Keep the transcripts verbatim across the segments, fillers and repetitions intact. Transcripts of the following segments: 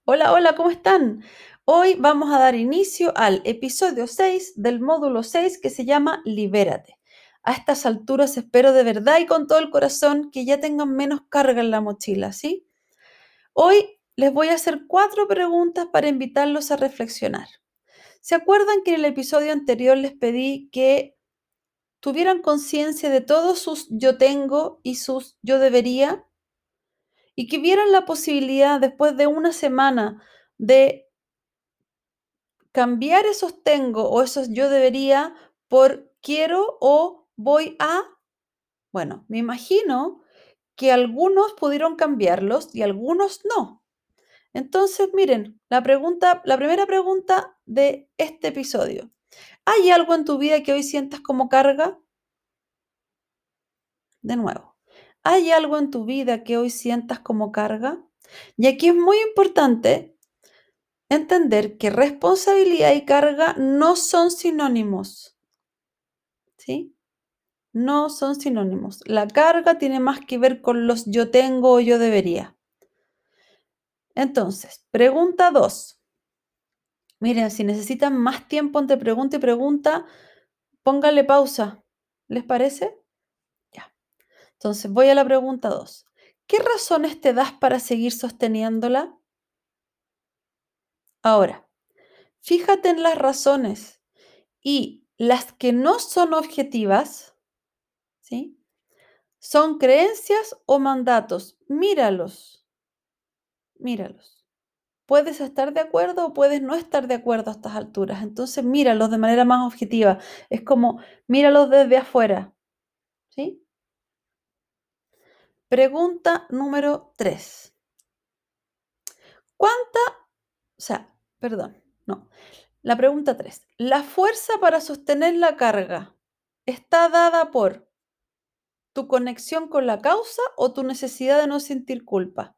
Hola, hola, ¿cómo están? Hoy vamos a dar inicio al episodio seis del módulo seis que se llama Libérate. A estas alturas espero de verdad y con todo el corazón que ya tengan menos carga en la mochila, ¿sí? Hoy les voy a hacer cuatro preguntas para invitarlos a reflexionar. ¿Se acuerdan que en el episodio anterior les pedí que tuvieran conciencia de todos sus yo tengo y sus yo debería? Y que vieran la posibilidad después de una semana de cambiar esos tengo o esos yo debería por quiero o voy a, bueno, me imagino que algunos pudieron cambiarlos y algunos no. Entonces, miren, la pregunta, la primera pregunta de este episodio. ¿Hay algo en tu vida que hoy sientas como carga? De nuevo, ¿hay algo en tu vida que hoy sientas como carga? Y aquí es muy importante entender que responsabilidad y carga no son sinónimos, ¿sí? No son sinónimos. La carga tiene más que ver con los yo tengo o yo debería. Entonces, pregunta dos. Miren, si necesitan más tiempo entre pregunta y pregunta, pónganle pausa. ¿Les parece? Ya. Entonces, voy a la pregunta dos. ¿Qué razones te das para seguir sosteniéndola? Ahora, fíjate en las razones y las que no son objetivas, ¿sí? Son creencias o mandatos. Míralos, míralos. Puedes estar de acuerdo o puedes no estar de acuerdo a estas alturas. Entonces, míralos de manera más objetiva. Es como, míralos desde afuera, ¿sí? Pregunta número tres. ¿Cuánta, o sea, perdón, no. La pregunta tres. ¿La fuerza para sostener la carga está dada por tu conexión con la causa o tu necesidad de no sentir culpa?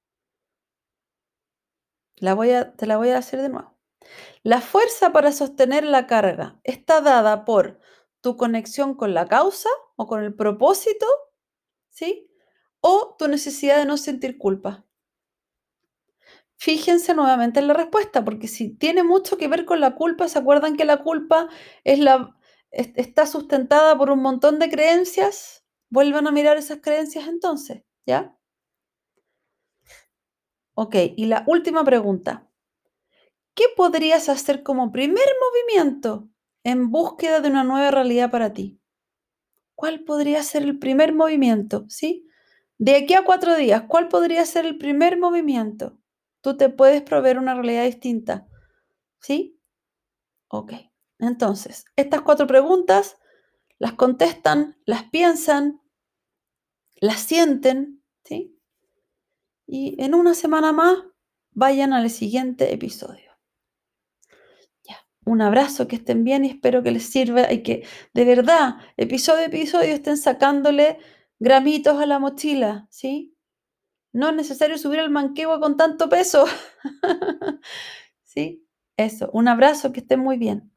La voy a, te la voy a hacer de nuevo. La fuerza para sostener la carga está dada por tu conexión con la causa o con el propósito, ¿sí? O tu necesidad de no sentir culpa. Fíjense nuevamente en la respuesta, porque si tiene mucho que ver con la culpa, ¿se acuerdan que la culpa es la, es, está sustentada por un montón de creencias? Vuelvan a mirar esas creencias entonces, ¿ya? Ok, y la última pregunta. ¿Qué podrías hacer como primer movimiento en búsqueda de una nueva realidad para ti? ¿Cuál podría ser el primer movimiento? ¿Sí? De aquí a cuatro días, ¿cuál podría ser el primer movimiento? Tú te puedes proveer una realidad distinta. ¿Sí? Ok. Entonces, estas cuatro preguntas las contestan, las piensan, las sienten, ¿sí? Y en una semana más vayan al siguiente episodio. Ya. Un abrazo, que estén bien y espero que les sirva y que de verdad, episodio a episodio, estén sacándole gramitos a la mochila, ¿sí? No es necesario subir el manquehue con tanto peso. ¿Sí? Eso, un abrazo, que estén muy bien.